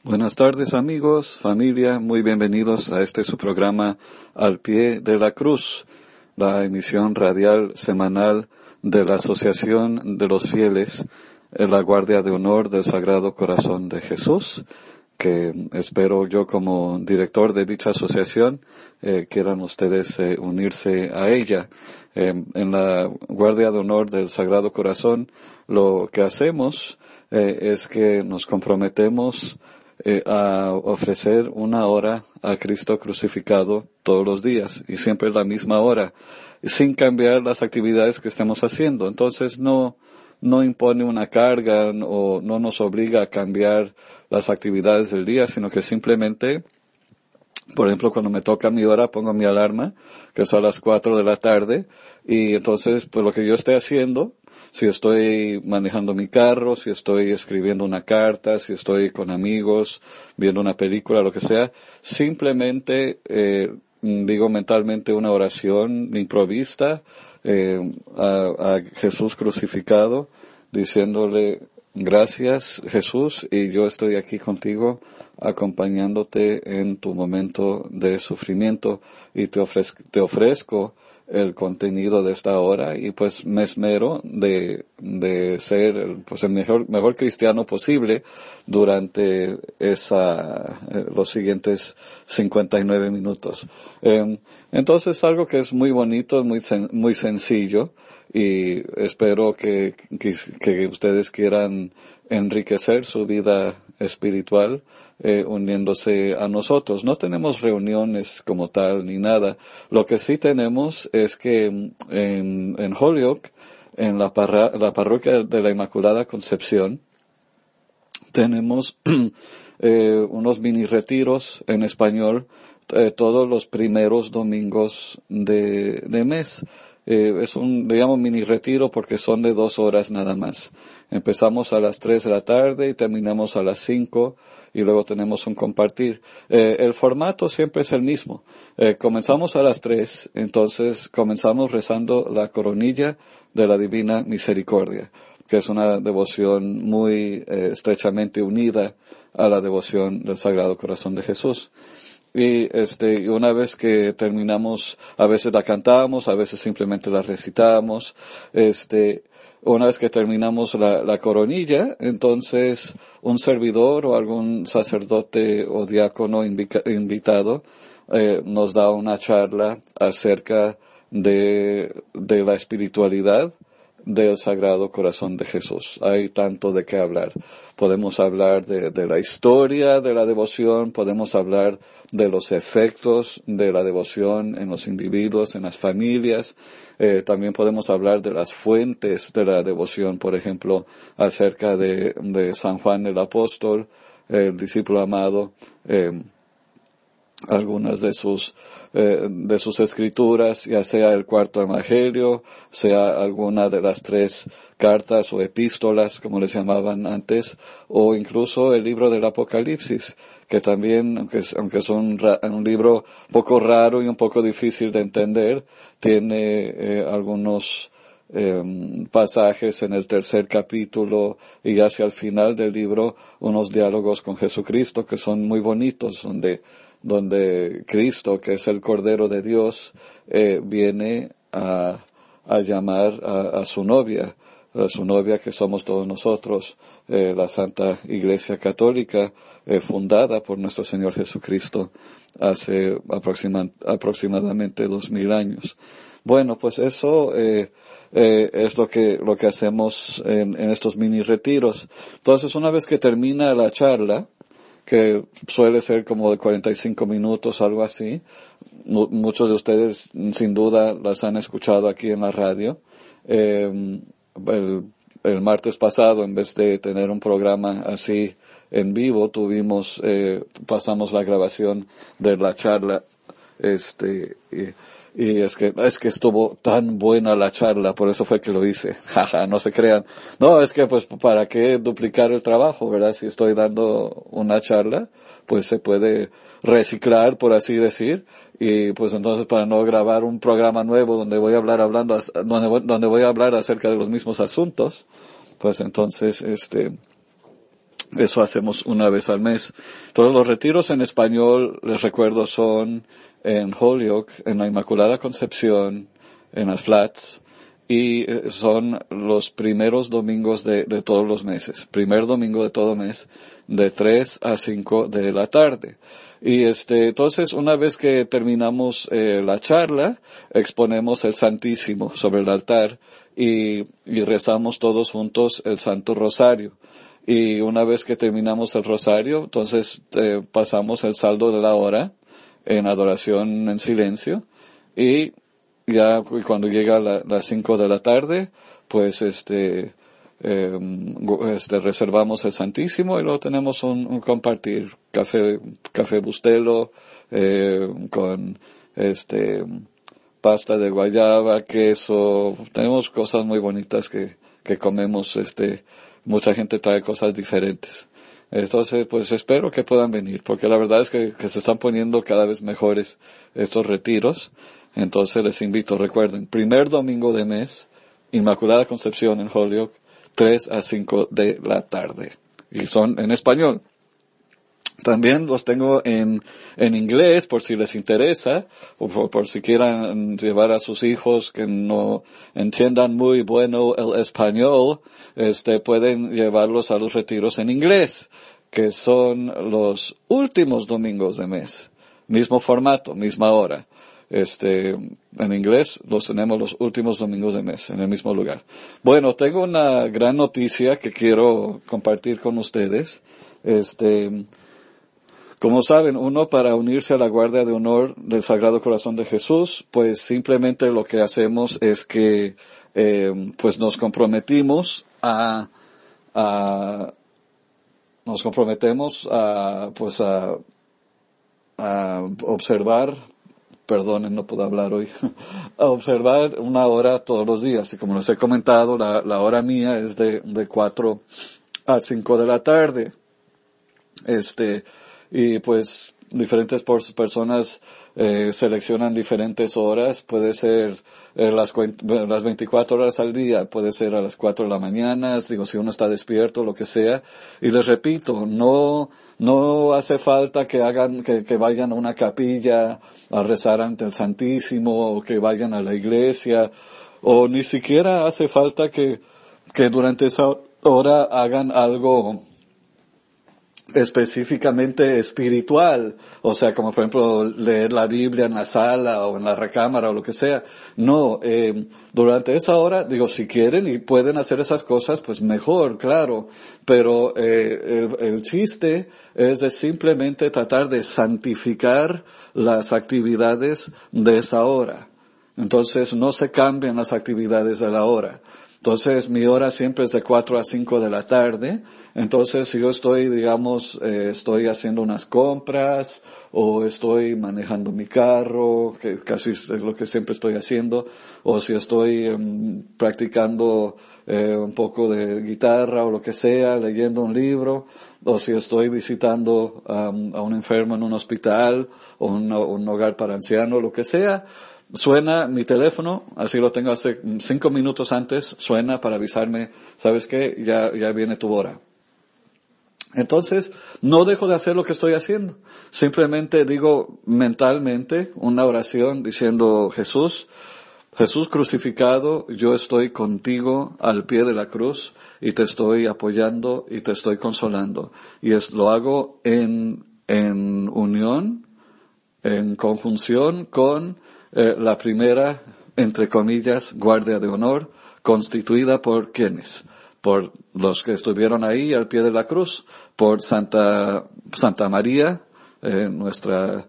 Buenas tardes amigos, familia, muy bienvenidos a su programa Al Pie de la Cruz, la emisión radial semanal de la Asociación de los Fieles, la Guardia de Honor del Sagrado Corazón de Jesús, que espero yo como director de dicha asociación quieran ustedes unirse a ella. En la Guardia de Honor del Sagrado Corazón lo que hacemos es que nos comprometemos a ofrecer una hora a Cristo crucificado todos los días y siempre la misma hora, sin cambiar las actividades que estemos haciendo. Entonces no impone una carga o no nos obliga a cambiar las actividades del día, sino que simplemente, por ejemplo, cuando me toca mi hora, pongo mi alarma, que es a las 4 de la tarde, y entonces, pues lo que yo esté haciendo, si estoy manejando mi carro, si estoy escribiendo una carta, si estoy con amigos, viendo una película, lo que sea, simplemente digo mentalmente una oración improvista a Jesús crucificado, diciéndole, gracias Jesús, y yo estoy aquí contigo, acompañándote en tu momento de sufrimiento, y te ofrezco el contenido de esta hora, y pues me esmero de ser pues el mejor cristiano posible durante los siguientes 59 minutos. Entonces algo que es muy bonito, muy sencillo, y espero que ustedes quieran enriquecer su vida espiritual uniéndose a nosotros. No tenemos reuniones como tal ni nada. Lo que sí tenemos es que en Holyoke, en la parroquia de la Inmaculada Concepción, tenemos unos mini retiros en español todos los primeros domingos de mes. Le llamo mini retiro porque son de 2 horas nada más. Empezamos a las 3 de la tarde y terminamos a las 5 y luego tenemos un compartir. El formato siempre es el mismo. Comenzamos a las 3, entonces comenzamos rezando la coronilla de la Divina Misericordia, que es una devoción muy estrechamente unida a la devoción del Sagrado Corazón de Jesús. Y una vez que terminamos, a veces la cantamos, a veces simplemente la recitamos. Una vez que terminamos la coronilla, entonces un servidor o algún sacerdote o diácono invitado nos da una charla acerca de la espiritualidad del Sagrado Corazón de Jesús. Hay tanto de qué hablar. Podemos hablar de la historia de la devoción, podemos hablar de los efectos de la devoción en los individuos, en las familias. También podemos hablar de las fuentes de la devoción, por ejemplo, acerca de San Juan el Apóstol, el discípulo amado, algunas de sus escrituras, ya sea el cuarto evangelio, sea alguna de las 3 cartas o epístolas, como les llamaban antes, o incluso el libro del Apocalipsis, que también, aunque es un libro un poco raro y un poco difícil de entender, tiene algunos pasajes en el 3er capítulo y hacia el final del libro unos diálogos con Jesucristo que son muy bonitos, donde Cristo, que es el Cordero de Dios, viene a llamar a su novia que somos todos nosotros, la Santa Iglesia Católica, fundada por nuestro Señor Jesucristo hace aproximadamente 2000 años. Bueno, pues eso es lo que hacemos en estos mini retiros. Entonces, una vez que termina la charla, que suele ser como de 45 minutos, algo así. Muchos de ustedes sin duda las han escuchado aquí en la radio. El martes pasado, en vez de tener un programa así en vivo, pasamos la grabación de la charla, y es que estuvo tan buena la charla, por eso fue que lo hice. Jaja, no se crean. No, es que pues para qué duplicar el trabajo, ¿verdad? Si estoy dando una charla, pues se puede reciclar, por así decir, y pues entonces para no grabar un programa nuevo donde voy a donde voy a hablar acerca de los mismos asuntos, pues entonces Eso hacemos una vez al mes. Todos los retiros en español, les recuerdo, son en Holyoke, en la Inmaculada Concepción, en las Flats, y son los primeros domingos de todos los meses. Primer domingo de todo mes, de 3 a 5 de la tarde. Y entonces, una vez que terminamos la charla, exponemos el Santísimo sobre el altar y rezamos todos juntos el Santo Rosario. Y una vez que terminamos el rosario, entonces pasamos el saldo de la hora en adoración en silencio, y ya cuando llega las 5 de la tarde, pues reservamos el Santísimo y luego tenemos un compartir, café Bustelo, con pasta de guayaba, queso, tenemos cosas muy bonitas que comemos, mucha gente trae cosas diferentes. Entonces, pues espero que puedan venir, porque la verdad es que se están poniendo cada vez mejores estos retiros. Entonces les invito, recuerden, primer domingo de mes, Inmaculada Concepción en Holyoke, 3 a 5 de la tarde. Y son en español. También los tengo en inglés, por si les interesa, o por si quieran llevar a sus hijos que no entiendan muy bueno el español, pueden llevarlos a los retiros en inglés, que son los últimos domingos de mes. Mismo formato, misma hora. En inglés los tenemos los últimos domingos de mes, en el mismo lugar. Bueno, tengo una gran noticia que quiero compartir con ustedes. Como saben, uno para unirse a la Guardia de Honor del Sagrado Corazón de Jesús, pues simplemente lo que hacemos es que, pues nos comprometemos a observar, perdonen, no puedo hablar hoy, a observar una hora todos los días. Y como les he comentado, la hora mía es de 4 a 5 de la tarde. Y pues diferentes personas seleccionan diferentes horas, puede ser las 24 horas al día, puede ser a las 4 de la mañana, si uno está despierto, lo que sea. Y les repito, no hace falta que vayan a una capilla a rezar ante el Santísimo, o que vayan a la iglesia, o ni siquiera hace falta que durante esa hora hagan algo específicamente espiritual, o sea, como por ejemplo leer la Biblia en la sala o en la recámara o lo que sea. No, durante esa hora, si quieren y pueden hacer esas cosas, pues mejor, claro, pero el chiste es de simplemente tratar de santificar las actividades de esa hora. Entonces no se cambian las actividades de la hora. Entonces, mi hora siempre es de 4 a 5 de la tarde. Entonces, si yo estoy, estoy haciendo unas compras, o estoy manejando mi carro, que casi es lo que siempre estoy haciendo, o si estoy practicando un poco de guitarra o lo que sea, leyendo un libro, o si estoy visitando a un enfermo en un hospital, o un hogar para ancianos, lo que sea, suena mi teléfono, así lo tengo hace 5 minutos antes, suena para avisarme, ¿sabes qué? Ya viene tu hora. Entonces, no dejo de hacer lo que estoy haciendo. Simplemente digo mentalmente una oración diciendo, Jesús crucificado, yo estoy contigo al pie de la cruz y te estoy apoyando y te estoy consolando. Y lo hago en unión, en conjunción con la primera, entre comillas, Guardia de Honor, constituida por ¿quiénes? Por los que estuvieron ahí al pie de la cruz, por Santa María, nuestra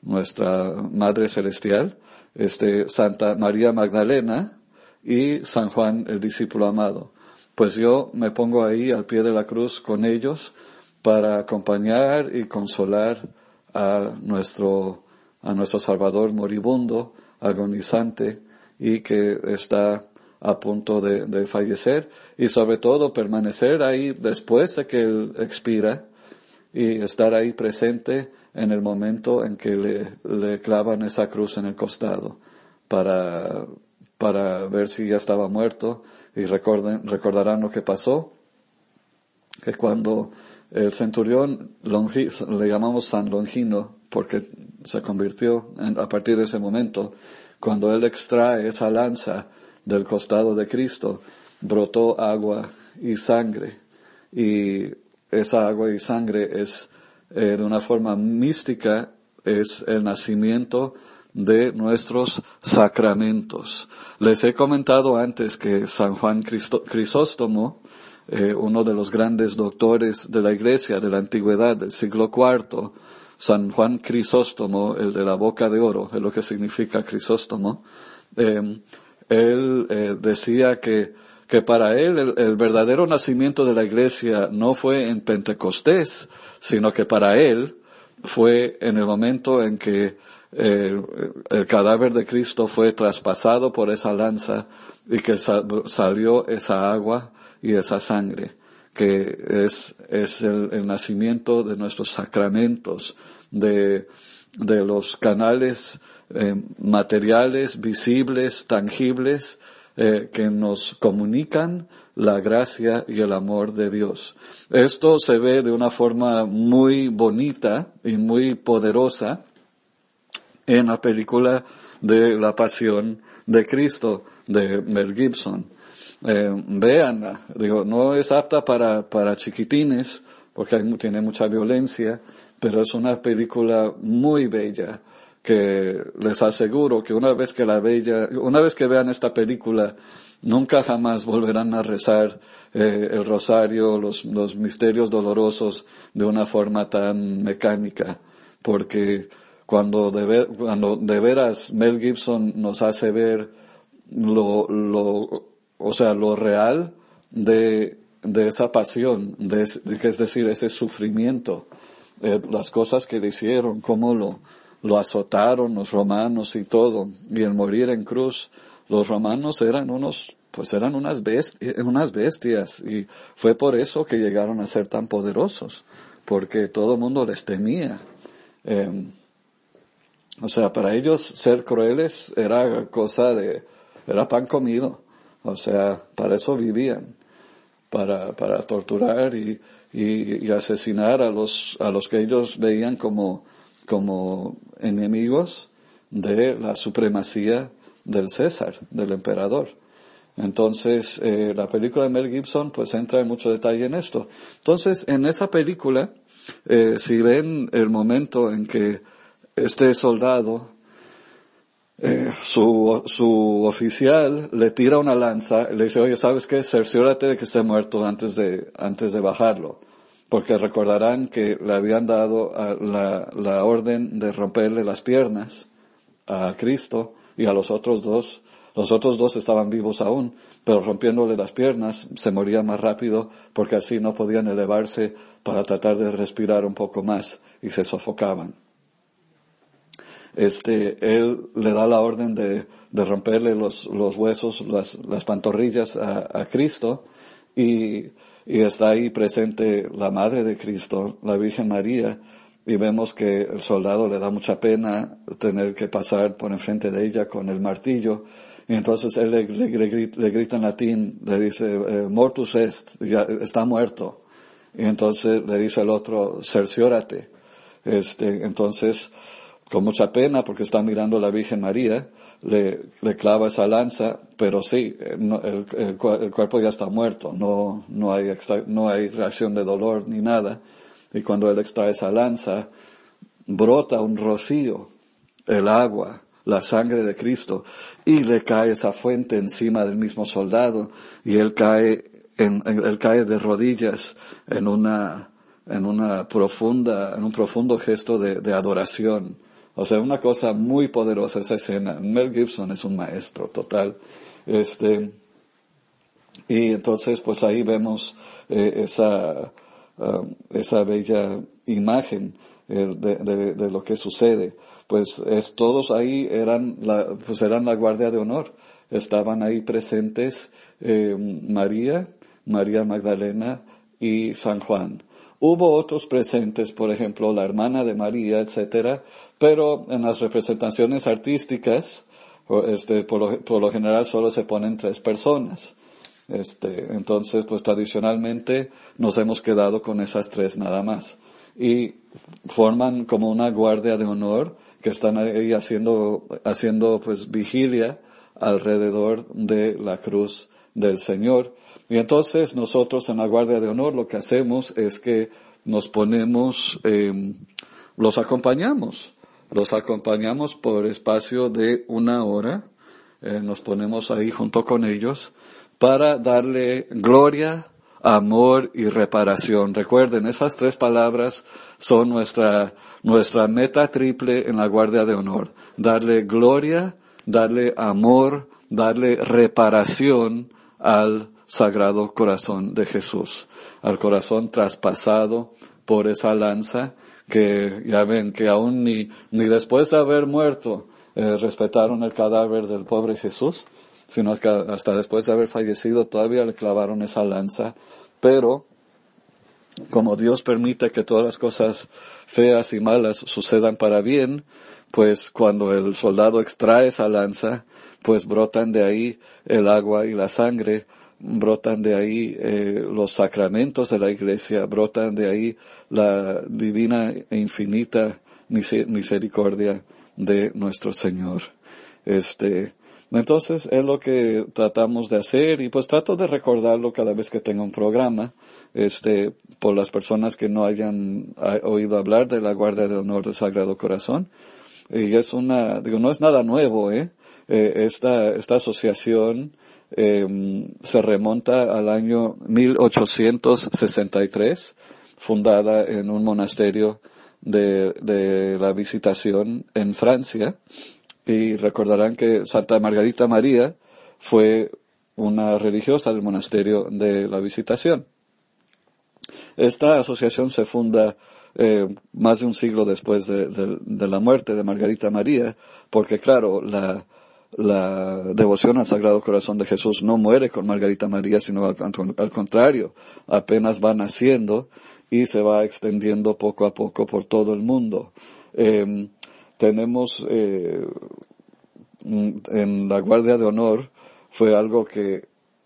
Madre Celestial, Santa María Magdalena y San Juan el discípulo amado. Pues yo me pongo ahí al pie de la cruz con ellos para acompañar y consolar a nuestro Salvador moribundo, agonizante, y que está a punto de fallecer, y sobre todo permanecer ahí después de que él expira, y estar ahí presente en el momento en que le clavan esa cruz en el costado, para ver si ya estaba muerto. Y recordarán lo que pasó, que cuando el centurión le llamamos San Longino porque se convirtió a partir de ese momento. Cuando él extrae esa lanza del costado de Cristo, brotó agua y sangre. Y esa agua y sangre es, de una forma mística, es el nacimiento de nuestros sacramentos. Les he comentado antes que San Juan Crisóstomo, uno de los grandes doctores de la Iglesia de la Antigüedad del siglo IV, San Juan Crisóstomo, el de la boca de oro, es lo que significa Crisóstomo, él decía que para él el verdadero nacimiento de la Iglesia no fue en Pentecostés, sino que para él fue en el momento en que el cadáver de Cristo fue traspasado por esa lanza y que salió esa agua y esa sangre, que es el nacimiento de nuestros sacramentos, de los canales materiales, visibles, tangibles, que nos comunican la gracia y el amor de Dios. Esto se ve de una forma muy bonita y muy poderosa en la película de La Pasión de Cristo de Mel Gibson. Véanla, no es apta para chiquitines porque tiene mucha violencia, pero es una película muy bella que les aseguro que una vez que vean esta película, nunca jamás volverán a rezar el rosario, los misterios dolorosos de una forma tan mecánica, porque cuando de veras Mel Gibson nos hace ver lo real de esa pasión, es decir, ese sufrimiento, las cosas que le hicieron, cómo lo azotaron los romanos y todo, y el morir en cruz. Los romanos eran unas bestias, y fue por eso que llegaron a ser tan poderosos, porque todo el mundo les temía. Para ellos ser crueles era pan comido. Para eso vivían, para torturar y asesinar a los que ellos veían como enemigos de la supremacía del César, del emperador. Entonces, la película de Mel Gibson pues entra en mucho detalle en esto. Entonces, en esa película, si ven el momento en que este soldado, su oficial le tira una lanza, le dice, oye, ¿sabes qué? Cerciórate de que esté muerto antes de bajarlo. Porque recordarán que le habían dado la orden de romperle las piernas a Cristo y a los otros dos. Los otros dos estaban vivos aún, pero rompiéndole las piernas se moría más rápido porque así no podían elevarse para tratar de respirar un poco más y se sofocaban. Él le da la orden de romperle los huesos, las pantorrillas a Cristo, y está ahí presente la Madre de Cristo, la Virgen María, y vemos que el soldado le da mucha pena tener que pasar por enfrente de ella con el martillo, y entonces él le grita en latín, le dice, mortus est, ya está muerto, y entonces le dice al otro, cerciórate. Entonces, con mucha pena, porque está mirando a la Virgen María, le clava esa lanza, pero sí, el cuerpo ya está muerto, no hay reacción de dolor ni nada. Y cuando él extrae esa lanza, brota un rocío, el agua, la sangre de Cristo, y le cae esa fuente encima del mismo soldado, y él cae de rodillas en un profundo gesto de adoración. Una cosa muy poderosa esa escena. Mel Gibson es un maestro total. Y entonces pues ahí vemos esa bella imagen de lo que sucede. Pues todos ahí eran la guardia de honor. Estaban ahí presentes María Magdalena y San Juan. Hubo otros presentes, por ejemplo, la hermana de María, etcétera, pero en las representaciones artísticas, por lo general solo se ponen 3 personas. Entonces, pues tradicionalmente nos hemos quedado con esas tres nada más. Y forman como una guardia de honor que están ahí haciendo pues vigilia alrededor de la cruz del Señor. Y entonces nosotros en la guardia de honor lo que hacemos es que nos ponemos, los acompañamos por espacio de 1 hora, nos ponemos ahí junto con ellos para darle gloria, amor y reparación. Recuerden, esas tres palabras son nuestra meta triple en la guardia de honor. Darle gloria, darle amor, darle reparación al Sagrado Corazón de Jesús, al corazón traspasado por esa lanza que ya ven que aún ni después de haber muerto respetaron el cadáver del pobre Jesús, sino que hasta después de haber fallecido todavía le clavaron esa lanza. Pero como Dios permite que todas las cosas feas y malas sucedan para bien, pues cuando el soldado extrae esa lanza, pues brotan de ahí el agua y la sangre, brotan de ahí los sacramentos de la Iglesia, brotan de ahí la divina e infinita misericordia de nuestro Señor. Entonces es lo que tratamos de hacer y pues trato de recordarlo cada vez que tengo un programa, por las personas que no hayan oído hablar de la Guardia de Honor del Sagrado Corazón. Y es no es nada nuevo, esta asociación se remonta al año 1863, fundada en un monasterio de la Visitación en Francia. Y recordarán que Santa Margarita María fue una religiosa del monasterio de la Visitación. Esta asociación se funda más de un siglo después de la muerte de Margarita María, porque claro, la devoción al Sagrado Corazón de Jesús no muere con Margarita María, sino al contrario, apenas va naciendo y se va extendiendo poco a poco por todo el mundo. Tenemos en la Guardia de Honor fue algo que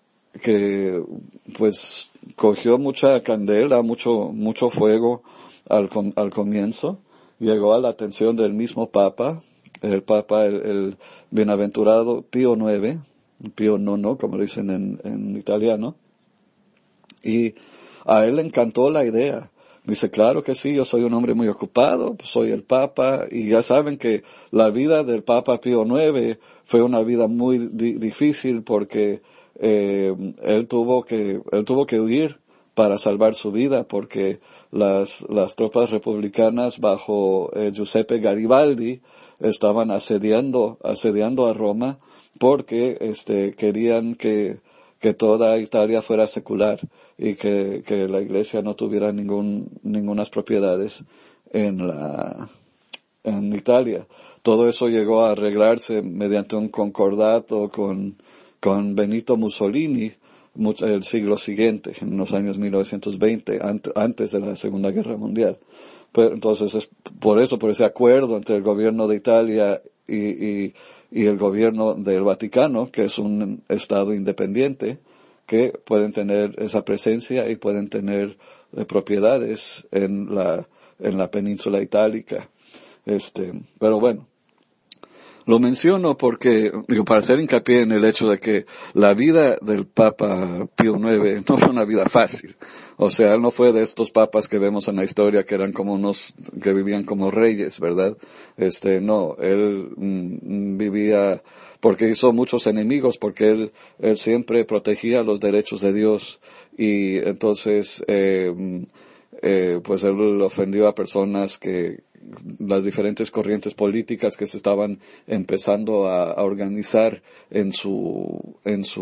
pues cogió mucha candela, mucho fuego al comienzo. Llegó a la atención del mismo Papa, el bienaventurado Pío IX, Pío IX, como lo dicen en italiano, y a él le encantó la idea. Dice, claro que sí, yo soy un hombre muy ocupado, soy el Papa, y ya saben que la vida del Papa Pío IX fue una vida muy difícil porque él tuvo que huir para salvar su vida porque las tropas republicanas bajo Giuseppe Garibaldi estaban asediando a Roma porque querían que toda Italia fuera secular y que la Iglesia no tuviera ningunas propiedades en Italia. Todo eso llegó a arreglarse mediante un concordato con Benito Mussolini el siglo siguiente, en los años 1920, antes de la Segunda Guerra Mundial. Pero entonces es por ese acuerdo entre el gobierno de Italia y el gobierno del Vaticano, que es un estado independiente, que pueden tener esa presencia y pueden tener propiedades en la península itálica. Pero bueno, lo menciono porque, para hacer hincapié en el hecho de que la vida del Papa Pío IX no fue una vida fácil. O sea, él no fue de estos papas que vemos en la historia que eran como que vivían como reyes, ¿verdad? No, él vivía porque hizo muchos enemigos, porque él siempre protegía los derechos de Dios y entonces, pues él ofendió a personas las diferentes corrientes políticas que se estaban empezando a organizar en su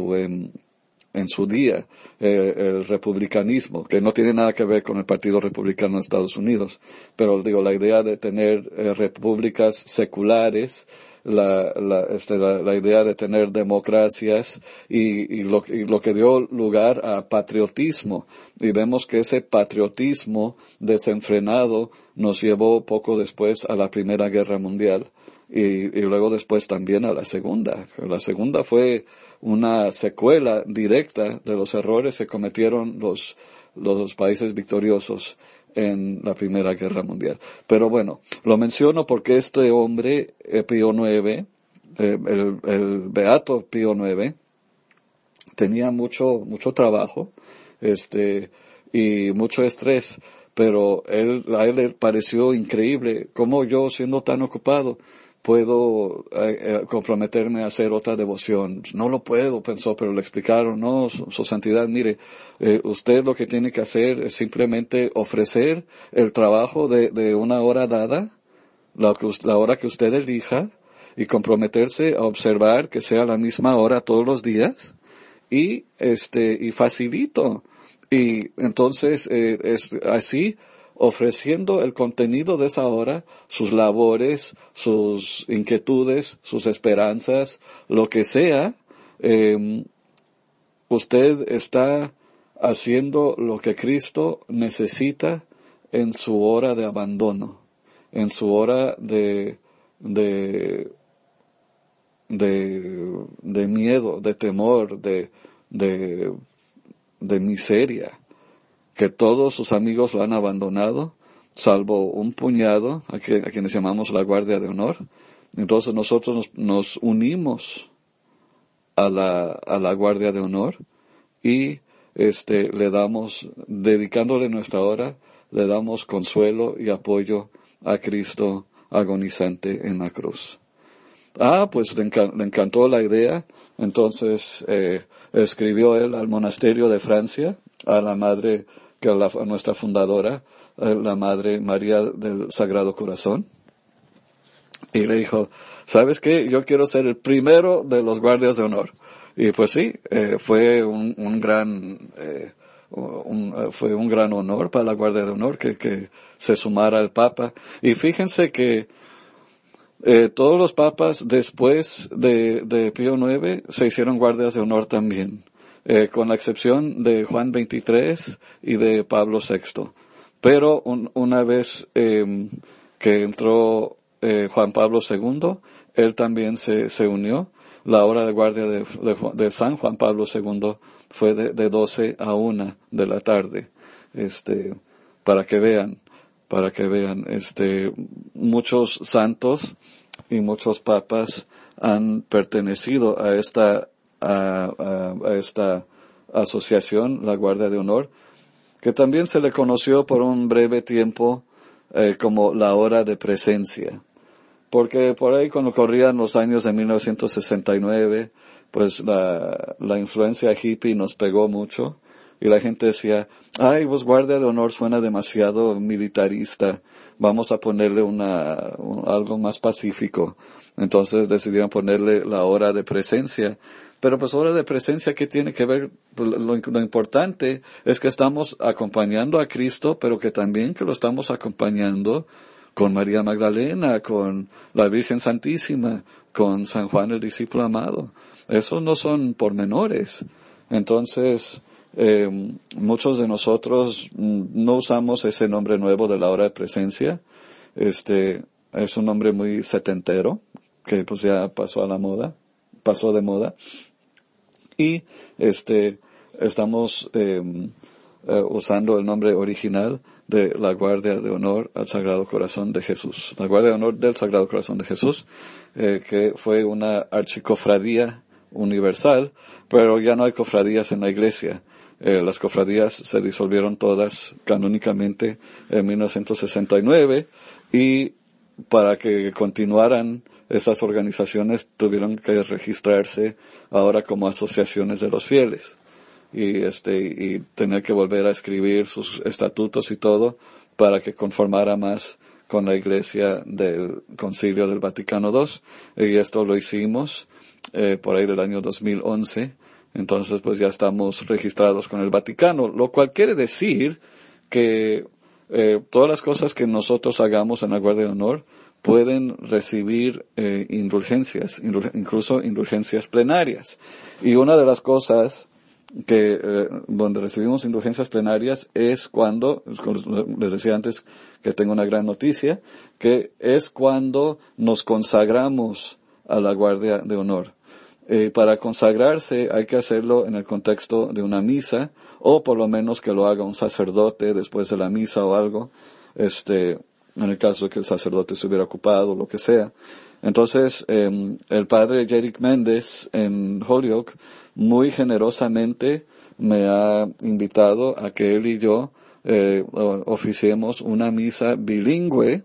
día, el republicanismo, que no tiene nada que ver con el Partido Republicano de Estados Unidos, pero la idea de tener repúblicas seculares, la idea de tener democracias y lo que dio lugar a patriotismo. Y vemos que ese patriotismo desenfrenado nos llevó poco después a la Primera Guerra Mundial, y luego después también a la segunda. La segunda fue una secuela directa de los errores que cometieron los países victoriosos en la Primera Guerra Mundial. Pero bueno, lo menciono porque este hombre, Pío IX, el Beato Pío IX, tenía mucho trabajo, y mucho estrés, pero a él le pareció increíble cómo yo, siendo tan ocupado, puedo comprometerme a hacer otra devoción. No lo puedo, pensó, pero le explicaron, no, su santidad, mire, usted lo que tiene que hacer es simplemente ofrecer el trabajo de una hora dada, la hora que usted elija, y comprometerse a observar que sea la misma hora todos los días, y facilito. Y entonces, es así, ofreciendo el contenido de esa hora, sus labores, sus inquietudes, sus esperanzas, lo que sea, usted está haciendo lo que Cristo necesita en su hora de abandono, en su hora de miedo, de temor, de miseria, que todos sus amigos lo han abandonado, salvo un puñado, a quienes llamamos la Guardia de Honor. Entonces nosotros nos unimos a la Guardia de Honor y le damos, dedicándole nuestra hora, le damos consuelo y apoyo a Cristo agonizante en la cruz. Pues le encantó la idea. Entonces escribió él al monasterio de Francia, a la madre, a nuestra fundadora, la Madre María del Sagrado Corazón, y le dijo, ¿sabes qué? Yo quiero ser el primero de los guardias de honor. Y pues sí, fue un gran honor para la Guardia de Honor que se sumara al Papa. Y fíjense que todos los papas después de Pío IX se hicieron guardias de honor también, con la excepción de Juan XXIII y de Pablo VI. Pero una vez que entró Juan Pablo II, él también se unió. La hora de guardia de San Juan Pablo II fue de 12 a 1 de la tarde, para que vean, muchos santos y muchos papas han pertenecido a esta asociación, la Guardia de Honor, que también se le conoció por un breve tiempo como la hora de presencia. Porque por ahí cuando corrían los años de 1969, pues la influencia hippie nos pegó mucho. Y la gente decía, pues Guardia de Honor suena demasiado militarista, vamos a ponerle algo más pacífico. Entonces decidieron ponerle la hora de presencia. Pero pues hora de presencia, ¿qué tiene que ver? Lo importante es que estamos acompañando a Cristo, pero que también que lo estamos acompañando con María Magdalena, con la Virgen Santísima, con San Juan el discípulo amado. Esos no son pormenores. Entonces, muchos de nosotros no usamos ese nombre nuevo de la hora de presencia. Es un nombre muy setentero, que pues ya pasó de moda. Y estamos usando el nombre original de la Guardia de Honor al Sagrado Corazón de Jesús. La Guardia de Honor del Sagrado Corazón de Jesús, que fue una archicofradía universal, pero ya no hay cofradías en la iglesia. Las cofradías se disolvieron todas canónicamente en 1969 y para que continuaran esas organizaciones tuvieron que registrarse ahora como asociaciones de los fieles y tener que volver a escribir sus estatutos y todo para que conformara más con la Iglesia del Concilio del Vaticano II, y esto lo hicimos por ahí del año 2011. Entonces pues ya estamos registrados con el Vaticano, lo cual quiere decir que todas las cosas que nosotros hagamos en la Guardia de Honor pueden recibir indulgencias, incluso indulgencias plenarias. Y una de las cosas donde recibimos indulgencias plenarias es cuando, les decía antes que tengo una gran noticia, que es cuando nos consagramos a la guardia de honor. Para consagrarse hay que hacerlo en el contexto de una misa, o por lo menos que lo haga un sacerdote después de la misa o algo, en el caso de que el sacerdote se hubiera ocupado, lo que sea. Entonces, el padre Jerick Méndez en Holyoke muy generosamente me ha invitado a que él y yo oficiemos una misa bilingüe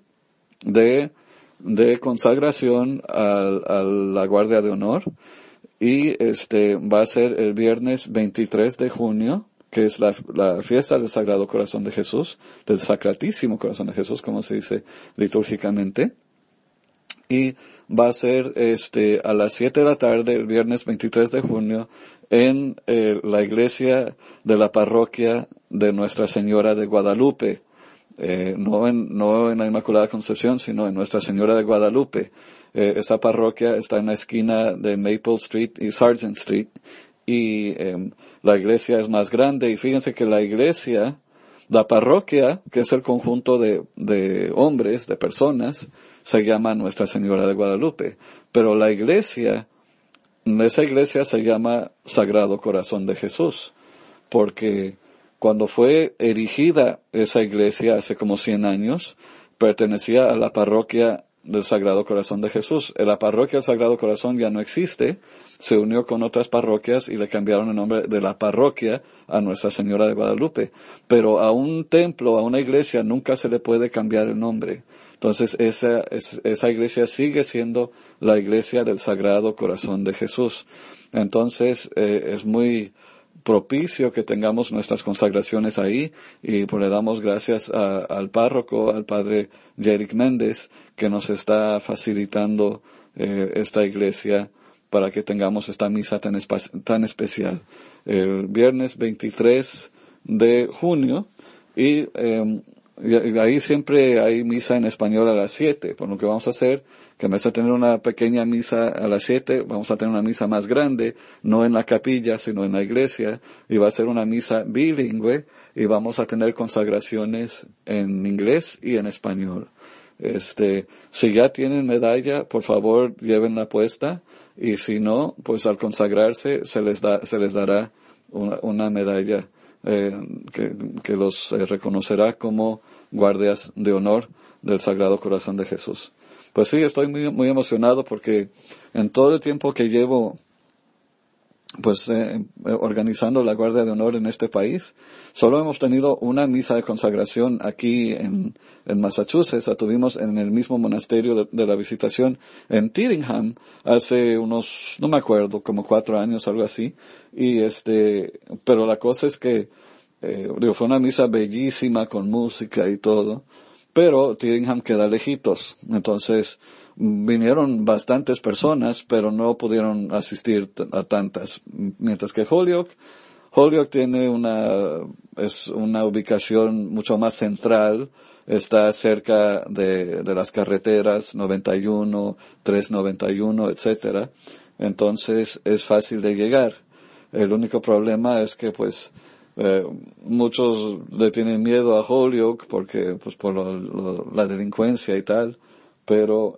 de consagración a la guardia de honor. Y va a ser el viernes 23 de junio, que es la fiesta del Sagrado Corazón de Jesús, del Sacratísimo Corazón de Jesús, como se dice litúrgicamente. Y va a ser a las 7 de la tarde, el viernes 23 de junio, en la iglesia de la parroquia de Nuestra Señora de Guadalupe. No en la Inmaculada Concepción, sino en Nuestra Señora de Guadalupe. Esa parroquia está en la esquina de Maple Street y Sargent Street, y la iglesia es más grande. Y fíjense que la parroquia, que es el conjunto de hombres, de personas, se llama Nuestra Señora de Guadalupe. Pero esa iglesia se llama Sagrado Corazón de Jesús, porque cuando fue erigida esa iglesia hace como 100 años, pertenecía a la parroquia del Sagrado Corazón de Jesús. La parroquia del Sagrado Corazón ya no existe, se unió con otras parroquias y le cambiaron el nombre de la parroquia a Nuestra Señora de Guadalupe. Pero a un templo, a una iglesia, nunca se le puede cambiar el nombre. Entonces esa iglesia sigue siendo la iglesia del Sagrado Corazón de Jesús. Entonces es muy propicio que tengamos nuestras consagraciones ahí, y pues le damos gracias al párroco, al padre Jerick Méndez, que nos está facilitando esta iglesia para que tengamos esta misa tan especial. El viernes 23 de junio, y ahí siempre hay misa en español a las 7, por lo que vamos a hacer, que en vez de tener una pequeña misa a las 7, vamos a tener una misa más grande, no en la capilla, sino en la iglesia, y va a ser una misa bilingüe, y vamos a tener consagraciones en inglés y en español. Si ya tienen medalla, por favor, llévenla puesta, y si no, pues al consagrarse se les dará una medalla que los reconocerá como guardias de honor del Sagrado Corazón de Jesús. Pues sí, estoy muy, muy emocionado porque en todo el tiempo que llevo pues organizando la Guardia de Honor en este país, solo hemos tenido una misa de consagración aquí en Massachusetts. La tuvimos en el mismo monasterio de la Visitación en Tyringham hace unos, no me acuerdo, como 4 años, algo así. Y pero la cosa es que fue una misa bellísima con música y todo, pero Tyringham queda lejitos. Entonces vinieron bastantes personas, pero no pudieron asistir a tantas. Mientras que Holyoke tiene es una ubicación mucho más central, está cerca de las carreteras 91, 391, etcétera. Entonces es fácil de llegar. El único problema es que pues muchos le tienen miedo a Holyoke porque pues por la delincuencia y tal, pero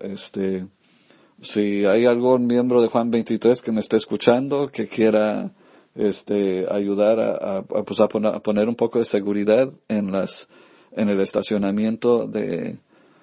si hay algún miembro de Juan 23 que me esté escuchando, que quiera ayudar a poner un poco de seguridad en el estacionamiento de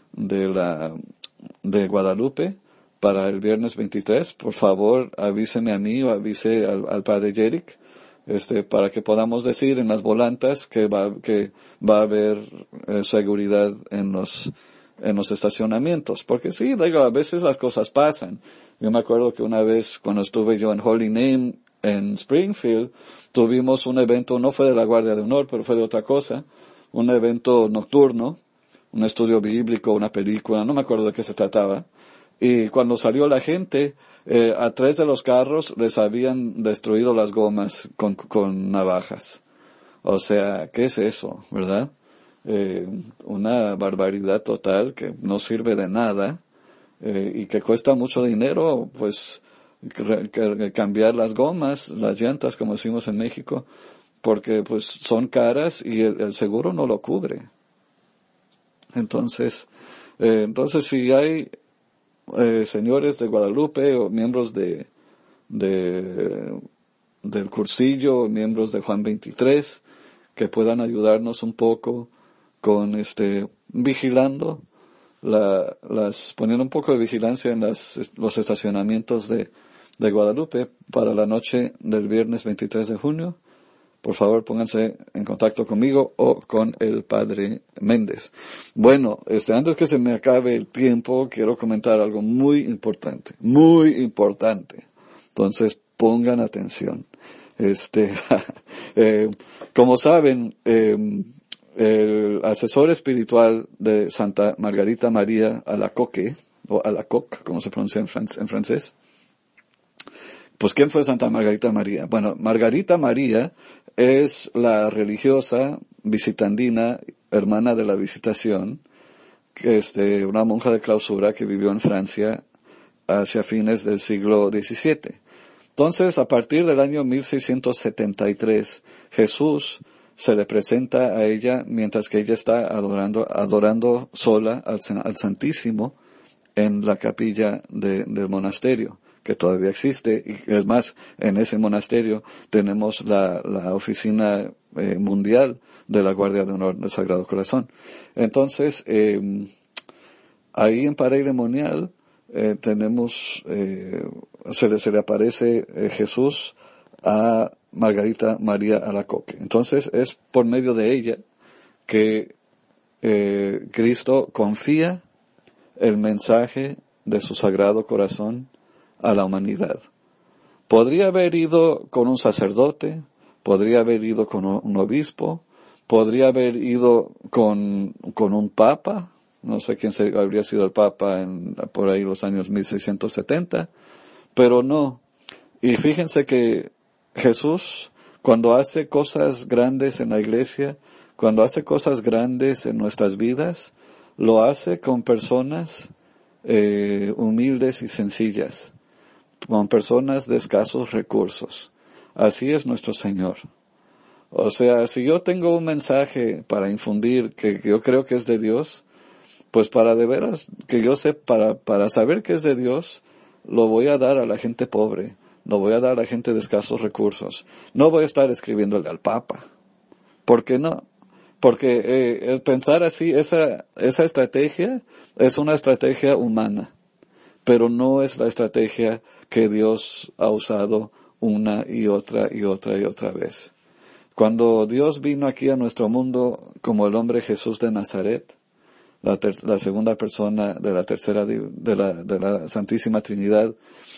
Guadalupe para el viernes 23, por favor avíseme a mí o avise al padre Jerick, para que podamos decir en las volantas que va a haber seguridad en los estacionamientos, porque sí, digo, a veces las cosas pasan. Yo me acuerdo que una vez cuando estuve yo en Holy Name en Springfield, tuvimos un evento, no fue de la Guardia de Honor, pero fue de otra cosa, un evento nocturno, un estudio bíblico, una película, no me acuerdo de qué se trataba, y cuando salió la gente, a 3 de los carros les habían destruido las gomas con navajas. O sea, ¿qué es eso, verdad? Una barbaridad total que no sirve de nada, y que cuesta mucho dinero, pues cambiar las gomas, las llantas, como decimos en México, porque pues son caras y el seguro no lo cubre. Entonces si hay señores de Guadalupe o miembros del cursillo, miembros de Juan 23, que puedan ayudarnos un poco con vigilando poniendo un poco de vigilancia en los estacionamientos de Guadalupe para la noche del viernes 23 de junio. Por favor, pónganse en contacto conmigo o con el Padre Méndez. Bueno, antes que se me acabe el tiempo, quiero comentar algo muy importante. Entonces, pongan atención. Como saben, el asesor espiritual de Santa Margarita María Alacoque, o Alacoque, como se pronuncia en francés. Pues, ¿quién fue Santa Margarita María? Bueno, Margarita María es la religiosa visitandina, hermana de la Visitación, que es una monja de clausura que vivió en Francia hacia fines del siglo XVII. Entonces, a partir del año 1673, Jesús se le presenta a ella mientras que ella está adorando sola al Santísimo en la capilla del monasterio, que todavía existe, y es más, en ese monasterio tenemos la oficina mundial de la Guardia de Honor del Sagrado Corazón. Entonces, ahí en Pareillemonial tenemos, se le aparece Jesús a Margarita María Alacoque. Entonces, es por medio de ella que Cristo confía el mensaje de su Sagrado Corazón a la humanidad. Podría haber ido con un sacerdote, podría haber ido con un obispo, podría haber ido con un papa, no sé quién habría sido el papa por ahí los años 1670, pero no. Y fíjense que Jesús, cuando hace cosas grandes en la iglesia, cuando hace cosas grandes en nuestras vidas, lo hace con personas humildes y sencillas, con personas de escasos recursos. Así es nuestro Señor. O sea, si yo tengo un mensaje para infundir que yo creo que es de Dios, pues para de veras que yo sé, para saber que es de Dios, lo voy a dar a la gente pobre, lo voy a dar a la gente de escasos recursos. No voy a estar escribiéndole al Papa. ¿Por qué no? Porque el pensar así, esa estrategia es una estrategia humana, pero no es la estrategia que Dios ha usado una y otra vez. Cuando Dios vino aquí a nuestro mundo como el hombre Jesús de Nazaret, la segunda persona de la tercera de la Santísima Trinidad,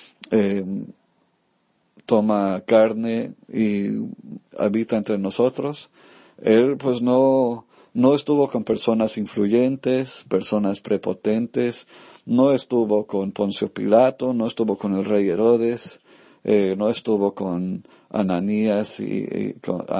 toma carne y habita entre nosotros. Él pues no estuvo con personas influyentes, personas prepotentes, no estuvo con Poncio Pilato, no estuvo con el rey Herodes, no estuvo con Ananías y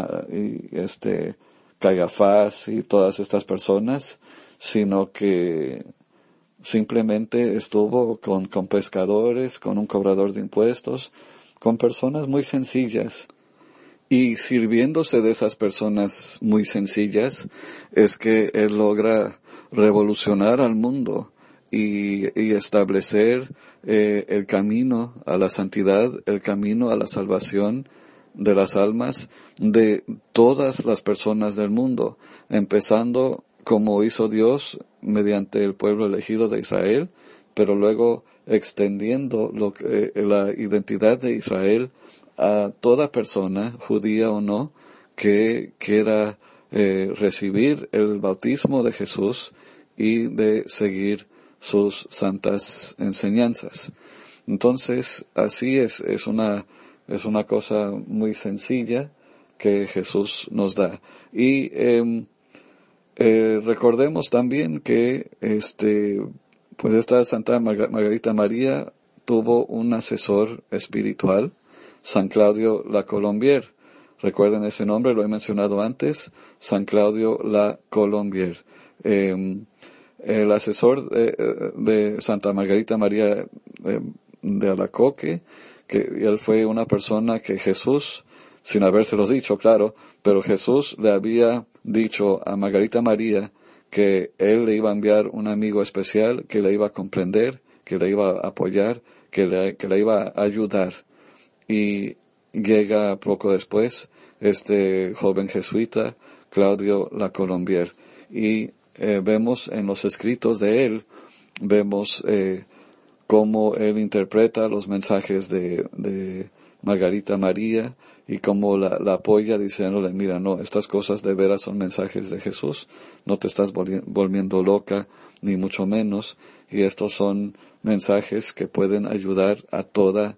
Caifás y todas estas personas, sino que simplemente estuvo con pescadores, con un cobrador de impuestos, con personas muy sencillas. Y sirviéndose de esas personas muy sencillas, es que Él logra revolucionar al mundo y establecer el camino a la santidad, el camino a la salvación de las almas de todas las personas del mundo, empezando como hizo Dios mediante el pueblo elegido de Israel, pero luego extendiendo la identidad de Israel a toda persona, judía o no, que quiera recibir el bautismo de Jesús y de seguir sus santas enseñanzas. Entonces, así es una cosa muy sencilla que Jesús nos da. Y recordemos también que pues esta Santa Margarita María tuvo un asesor espiritual, San Claudio la Colombier. Recuerden ese nombre, lo he mencionado antes, San Claudio la Colombier. El asesor de Santa Margarita María de Alacoque, que él fue una persona que Jesús, sin habérselos dicho, claro, pero Jesús le había dicho a Margarita María que él le iba a enviar un amigo especial que le iba a comprender, que le iba a apoyar, que le iba a ayudar. Y llega poco después este joven jesuita, Claudio La Colombier, y vemos en los escritos de él, vemos cómo él interpreta los mensajes de Margarita María y cómo la apoya diciéndole, mira, no, estas cosas de veras son mensajes de Jesús, no te estás volviendo loca, ni mucho menos, y estos son mensajes que pueden ayudar a toda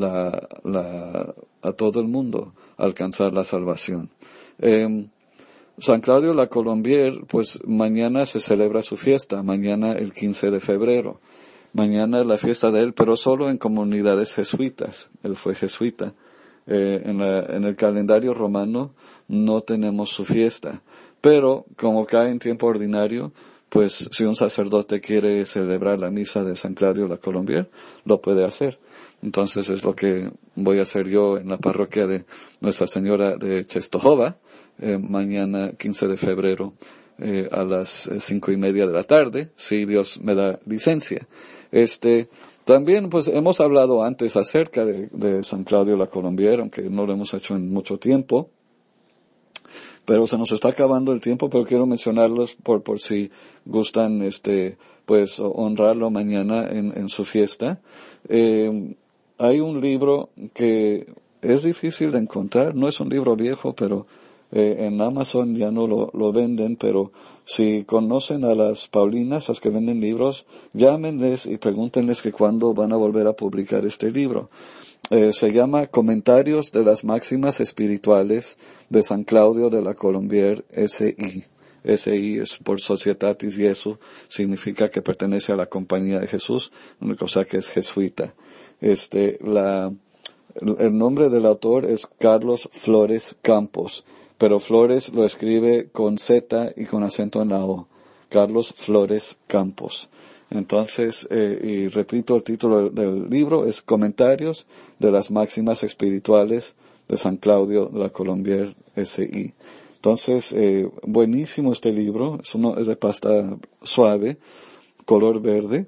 a todo el mundo a alcanzar la salvación. San Claudio La Colombier, pues mañana se celebra su fiesta, mañana el 15 de febrero. Mañana es la fiesta de él, pero solo en comunidades jesuitas. Él fue jesuita. En el calendario romano no tenemos su fiesta. Pero, como cae en tiempo ordinario, pues si un sacerdote quiere celebrar la misa de San Claudio La Colombier, lo puede hacer. Entonces es lo que voy a hacer yo en la parroquia de Nuestra Señora de Czestochowa, mañana 15 de febrero, a las 5:30 de la tarde, si Dios me da licencia. También pues hemos hablado antes acerca de San Claudio La Colombier, aunque no lo hemos hecho en mucho tiempo, pero se nos está acabando el tiempo, pero quiero mencionarlos por si gustan, pues honrarlo mañana en su fiesta. Hay un libro que es difícil de encontrar, no es un libro viejo, pero en Amazon ya no lo venden, pero si conocen a las Paulinas, las que venden libros, llámenles y pregúntenles que cuándo van a volver a publicar este libro. Se llama Comentarios de las Máximas Espirituales de San Claudio de la Colombier, S.I. S.I. es por Societatis Jesu, significa que pertenece a la Compañía de Jesús, o sea que es jesuita. El nombre del autor es Carlos Flores Campos, pero Flores lo escribe con Z y con acento en la O. Carlos Flores Campos. Entonces, y repito, el título del libro es Comentarios de las Máximas Espirituales de San Claudio de la Colombier, S.I. Entonces, buenísimo este libro, es de pasta suave, color verde,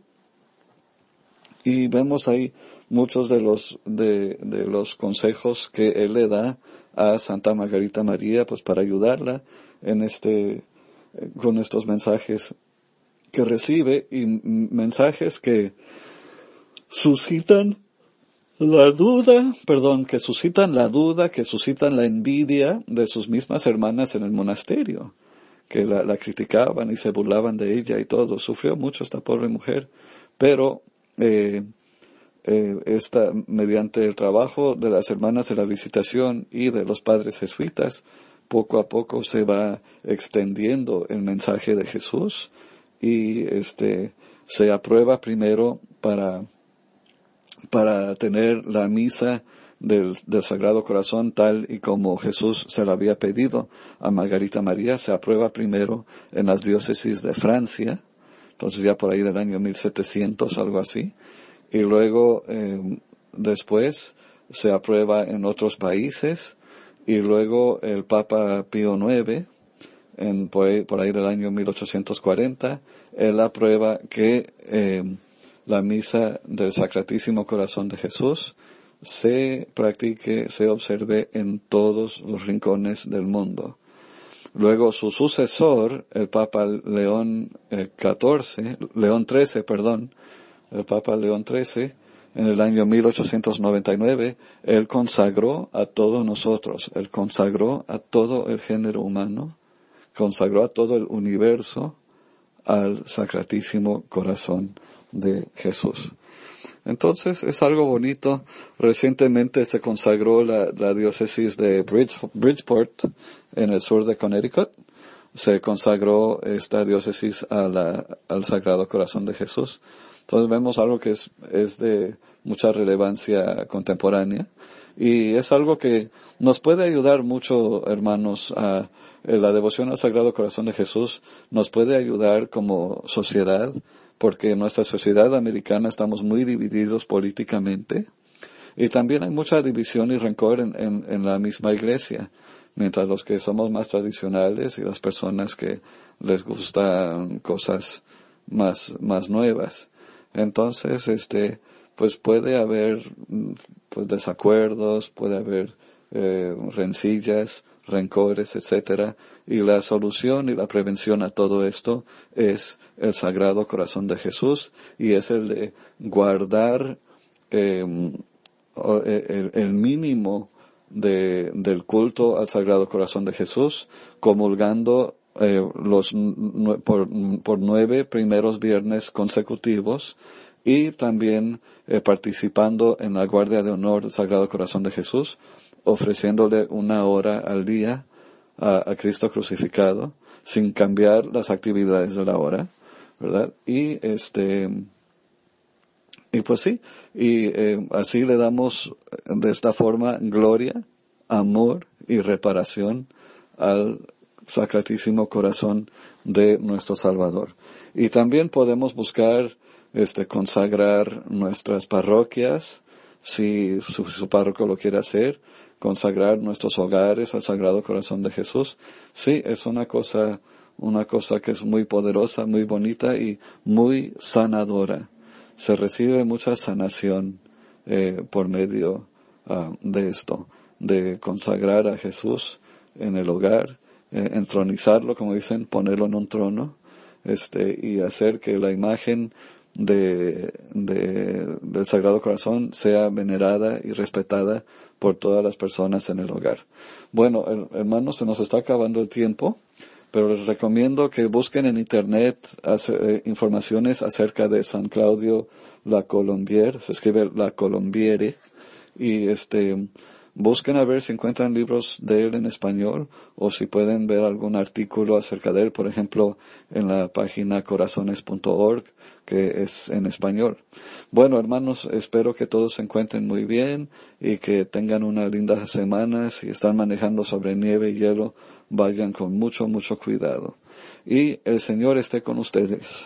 y vemos ahí muchos de los consejos que él le da a Santa Margarita María, pues para ayudarla con estos mensajes que recibe, y mensajes que suscitan la duda, que suscitan la envidia de sus mismas hermanas en el monasterio, que la criticaban y se burlaban de ella y todo. Sufrió mucho esta pobre mujer, pero mediante el trabajo de las hermanas de la Visitación y de los padres jesuitas, poco a poco se va extendiendo el mensaje de Jesús, y se aprueba primero para tener la misa del Sagrado Corazón tal y como Jesús se lo había pedido a Margarita María. Se aprueba primero en las diócesis de Francia, entonces ya por ahí del año 1700, algo así, y luego después se aprueba en otros países, y luego el Papa Pío IX, por ahí del año 1840, él aprueba que la misa del Sacratísimo Corazón de Jesús se practique, se observe en todos los rincones del mundo. Luego su sucesor, el Papa León XIII, el Papa León XIII, en el año 1899, él consagró a todos nosotros, él consagró a todo el género humano, consagró a todo el universo al Sacratísimo Corazón de Jesús. Entonces es algo bonito. Recientemente se consagró la diócesis de Bridgeport en el sur de Connecticut. Se consagró esta diócesis al Sagrado Corazón de Jesús. Entonces vemos algo que es de mucha relevancia contemporánea, y es algo que nos puede ayudar mucho, hermanos, la devoción al Sagrado Corazón de Jesús nos puede ayudar como sociedad, porque en nuestra sociedad americana estamos muy divididos políticamente, Y también hay mucha división y rencor en la misma iglesia, mientras los que somos más tradicionales y las personas que les gustan cosas más nuevas. Entonces, pues puede haber, pues desacuerdos, puede haber, rencillas, rencores, etcétera, y la solución y la prevención a todo esto es el Sagrado Corazón de Jesús, y es el de guardar el mínimo del culto al Sagrado Corazón de Jesús, comulgando por 9 primeros viernes consecutivos, y también participando en la guardia de honor del Sagrado Corazón de Jesús, ofreciéndole 1 hora al día a Cristo crucificado, sin cambiar las actividades de la hora, ¿verdad? Y pues sí, así le damos de esta forma gloria, amor y reparación al Sacratísimo Corazón de nuestro Salvador. Y también podemos buscar consagrar nuestras parroquias, si su párroco lo quiere hacer, consagrar nuestros hogares al Sagrado Corazón de Jesús. Sí, es una cosa que es muy poderosa, muy bonita y muy sanadora. Se recibe mucha sanación por medio de esto, de consagrar a Jesús en el hogar, entronizarlo, como dicen, ponerlo en un trono, y hacer que la imagen del Sagrado Corazón sea venerada y respetada por todas las personas en el hogar. Bueno, hermanos, se nos está acabando el tiempo, pero les recomiendo que busquen en internet informaciones acerca de San Claudio La Colombière, se escribe La Colombiere, y busquen a ver si encuentran libros de él en español, o si pueden ver algún artículo acerca de él, por ejemplo, en la página corazones.org, que es en español. Bueno, hermanos, espero que todos se encuentren muy bien y que tengan una linda semana. Si están manejando sobre nieve y hielo, vayan con mucho cuidado. Y el Señor esté con ustedes.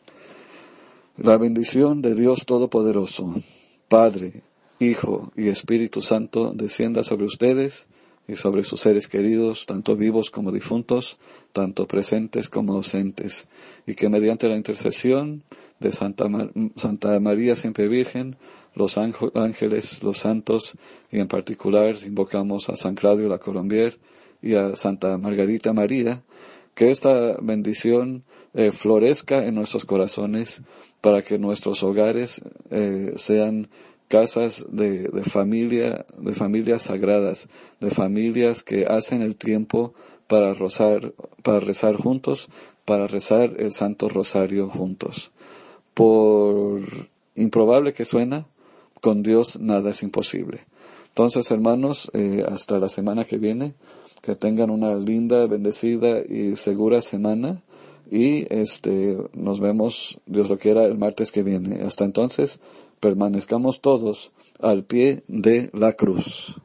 La bendición de Dios Todopoderoso, Padre, Hijo y Espíritu Santo, descienda sobre ustedes y sobre sus seres queridos, tanto vivos como difuntos, tanto presentes como ausentes, y que mediante la intercesión de Santa María siempre Virgen, los ángeles, los santos, y en particular invocamos a San Claudio La Colombière y a Santa Margarita María, que esta bendición florezca en nuestros corazones, para que nuestros hogares sean casas de familias sagradas, de familias que hacen el tiempo para rezar juntos, para rezar el Santo Rosario juntos. Por improbable que suena, con Dios nada es imposible. Entonces, hermanos, hasta la semana que viene, que tengan una linda, bendecida y segura semana, y nos vemos, Dios lo quiera, el martes que viene. Hasta entonces, permanezcamos todos al pie de la cruz.